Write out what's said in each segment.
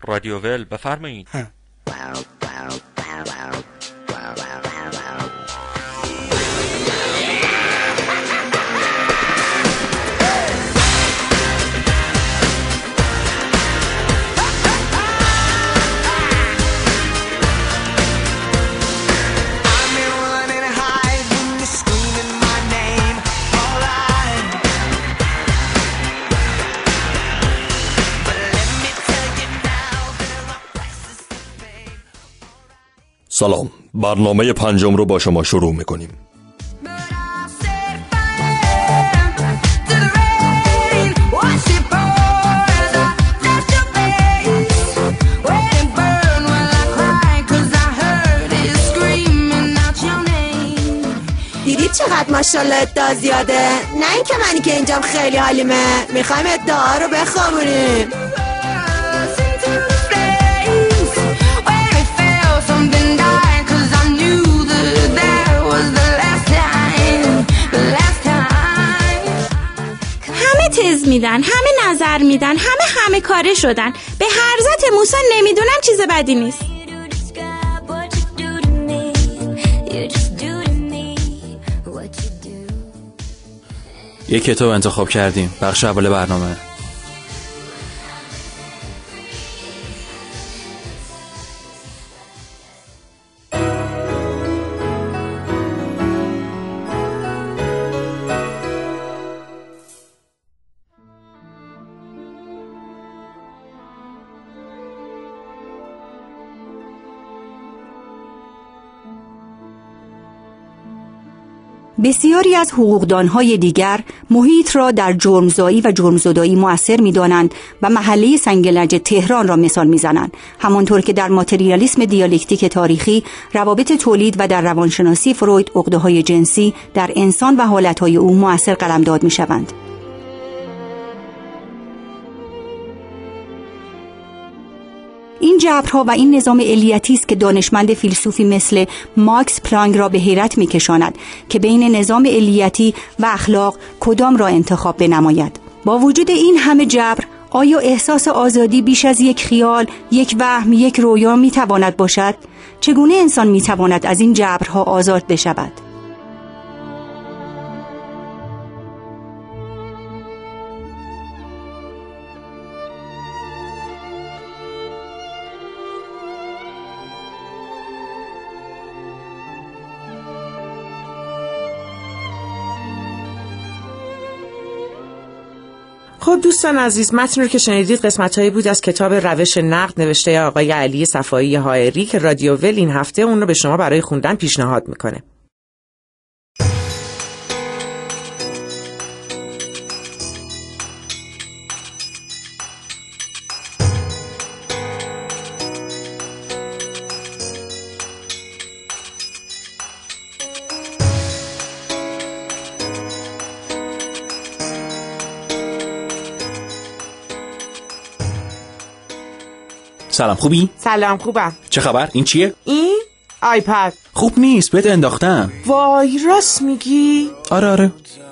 رادیو ول، بفرمایید. سلام، برنامه پنجم رو با شما شروع میکنیم. دیدید چقدر ماشاءالله ادعا زیاده؟ نه اینکه منی که اینجام خیلی حالیمه، میخوایم ادعا رو بخوابونیم. تز میدن، همه نظر میدن، همه کاره شدن. به حضرت موسی نمیدونم چیز بدی نیست. یک کتاب انتخاب کردیم، بخش اول برنامه. بسیاری از حقوقدانهای دیگر محیط را در جرمزایی و جرمزدایی مؤثر می‌دانند و محله سنگلج تهران را مثال می‌زنند، همانطور که در ماتریالیسم دیالکتیک تاریخی روابط تولید و در روانشناسی فروید عقده‌های جنسی در انسان و حالتهای او مؤثر قلمداد می‌شوند. این جبرها و این نظام علیتی است که دانشمند فیلسوفی مثل ماکس پلانک را به حیرت می‌کشاند که بین نظام علیتی و اخلاق کدام را انتخاب بنماید. با وجود این همه جبر، آیا احساس آزادی بیش از یک خیال، یک وهم، یک رویا می‌تواند باشد؟ چگونه انسان می‌تواند از این جبرها آزاد بشود؟ خب دوستان عزیز، متن رو که شنیدید قسمت‌هایی بود از کتاب روش نقد نوشته آقای علی صفایی حائری که رادیو ول این هفته اون رو به شما برای خوندن پیشنهاد میکنه. سلام، خوبی؟ سلام، خوبم. چه خبر؟ این چیه؟ این آیپد. خوب نیست، بهت انداختم. وای، راست میگی؟ آره.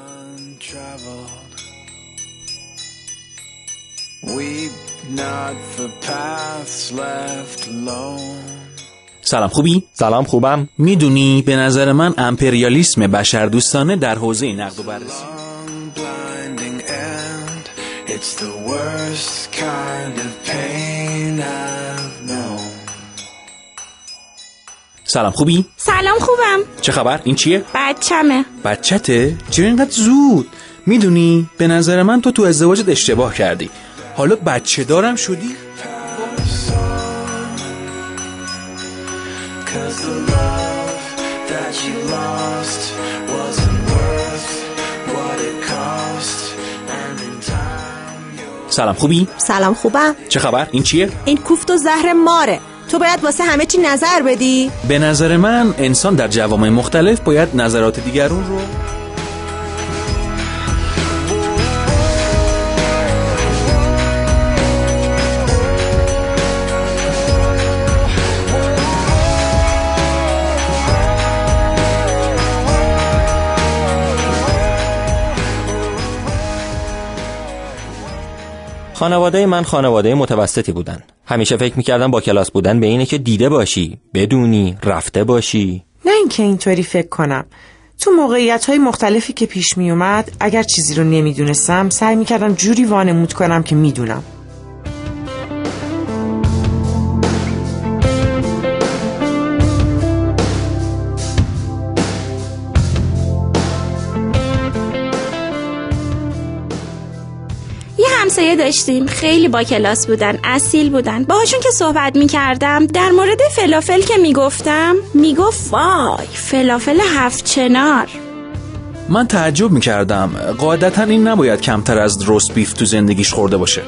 سلام، خوبی؟ سلام، خوبم. میدونی به نظر من امپریالیسم بشردوستانه در حوزه نقد و بررسی It's the worst kind of pain I've known. سلام، خوبی؟ سلام، خوبم. چه خبر؟ این چیه؟ بچمه. بچته؟ چرا اینقدر زود؟ میدونی به نظر من تو ازدواجت اشتباه کردی. حالا بچه دارم شدی؟ سلام، خوبی؟ سلام، خوبم. چه خبر؟ این چیه؟ این کوفت و زهر ماره. تو باید واسه همه چی نظر بدی؟ به نظر من انسان در جوامع مختلف باید نظرات دیگرون رو خانواده من خانواده متوسطی بودن. همیشه فکر میکردم با کلاس بودن به اینه که دیده باشی، بدونی، رفته باشی. نه اینکه اینطوری فکر کنم. تو موقعیت‌های مختلفی که پیش می اومد، اگر چیزی رو نمیدونستم سعی میکردم جوری وانمود کنم که میدونم. همسایه داشتیم، خیلی با کلاس بودن، اصیل بودن. باهاشون که صحبت میکردم در مورد فلافل که میگفتم، میگفت وای فلافل 7 چنار. من تعجب میکردم. قاعدتا این نباید کمتر از روست بیف تو زندگیش خورده باشه.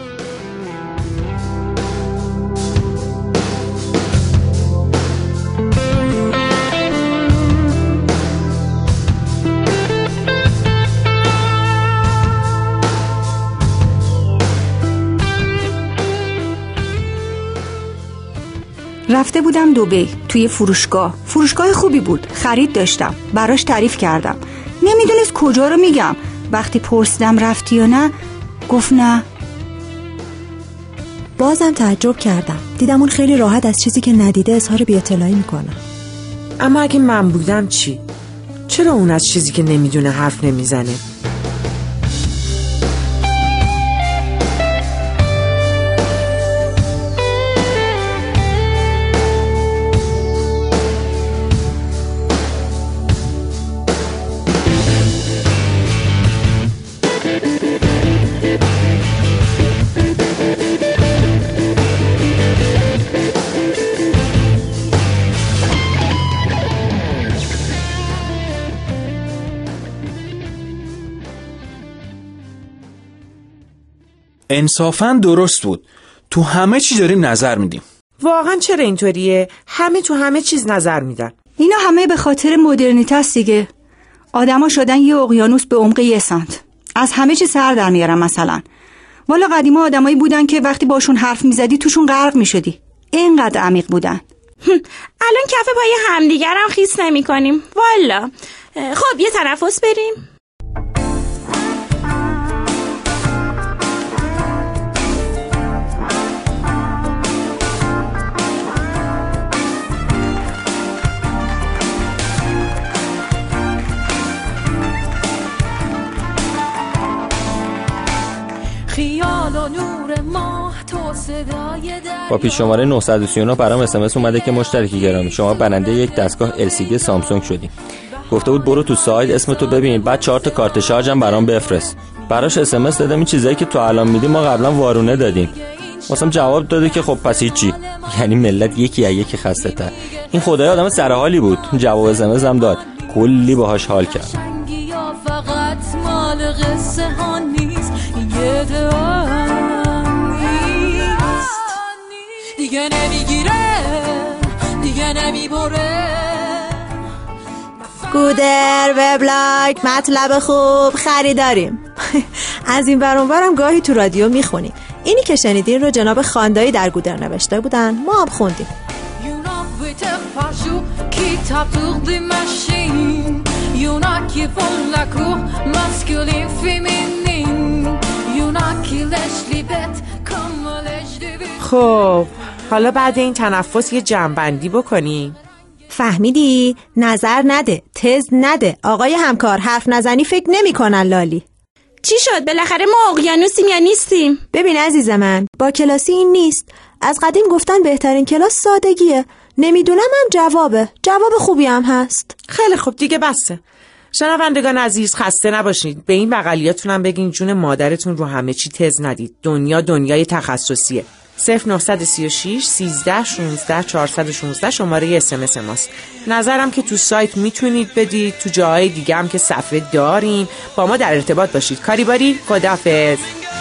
رفته بودم دبی توی فروشگاه خوبی بود، خرید داشتم، براش تعریف کردم. نمیدونست کجا رو میگم. وقتی پرسیدم رفتی یا نه، گفت نه. بازم تعجب کردم، دیدم اون خیلی راحت از چیزی که ندیده اظهار بی‌اطلاعی میکنه. اما اگه من بودم چی؟ چرا اون از چیزی که نمیدونه حرف نمیزنه؟ انصافاً درست بود. تو همه چی داریم نظر میدیم. واقعا چرا اینطوریه؟ همه تو همه چیز نظر میدن. اینا همه به خاطر مدرنیته است دیگه. آدما شدن یه اقیانوس به عمق 1 سانت. از همه چی سر در میارن. مثلا والا قدیما آدمایی بودن که وقتی باشون حرف میزدی توشون غرق میشدی. اینقدر عمیق بودن. الان کف پای همدیگرم خیس نمی‌کنیم. والا. خب یه تنفس بریم. با پیش شماره 939 برام اسمس اومده که مشترکی گرامی شما برنده یک دستگاه LCD سامسونگ شدی. گفته بود برو تو سایت اسمتو ببین، بعد 4 تا کارت شارژ هم برام بفرست. براش اسمس دادم این چیزایی که تو الان میدی ما قبلا وارونه دادیم. واسم جواب داده که خب پس هیچی. یعنی ملت یکی از یکی خسته تر. این خدای آدم سرحالی بود. جواب اسمس هم داد. کلی باهاش حال کرد. فقط مال قصه ها نیست، یه دیگه نمیگیره، دیگه نمیبره. گودر، وبلاگ، مطلب خوب خریداریم. از این ور اون ورم گاهی تو رادیو میخونیم. اینی که شنیدین رو جناب خاندایی در گودر نوشته بودن، ما هم خوندیم. خب حالا بعد این تنفس یه جمع‌بندی بکنیم. فهمیدی؟ نظر نده، تز نده. آقای همکار حرف نزنی فکر نمی کنن لالی. چی شد؟ بالاخره ما اقیانوسیم یا نیستیم؟ ببین عزیز من، با کلاسی این نیست. از قدیم گفتن بهترین کلاس سادگیه. نمیدونم هم جواب خوبی هم هست. خیلی خوب دیگه بسه. شنوندگان عزیز خسته نباشید. به این بغلیاتونم بگین جون مادرتون رو همه چی تز ندید. دنیا دنیای تخصصیه. 0936 13 16 416 شماره SMS ماست. نظرم که تو سایت میتونید بدید، تو جاهای دیگه هم که صفحه داریم. با ما در ارتباط باشید. کاری باری، خداحافظ.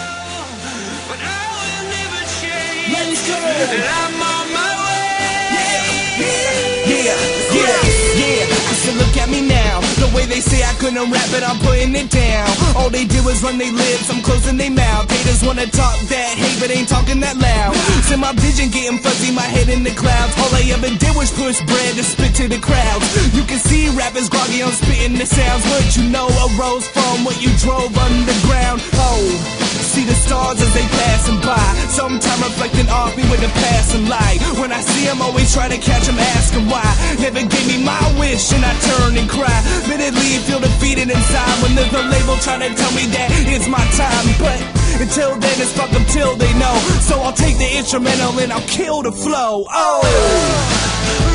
They say I couldn't rap, but I'm putting it down. All they do is run their lips, I'm closing their mouth. Haters wanna talk that hate, but ain't talking that loud. See my vision getting fuzzy, my head in the clouds. All I ever did was push bread to spit to the crowds. You can see rappers groggy on spitting the sounds, but you know I rose from what you drove underground. Oh, see the stars as they passing by. Sometime reflecting off me with a passing light. When I see them, always try to catch them, asking why. Never gave me my wish and I turn and cry. Minutely feel defeated inside when there's a label trying to tell me that it's my time. But until then it's fuck them till they know. So I'll take the instrumental and I'll kill the flow. Oh,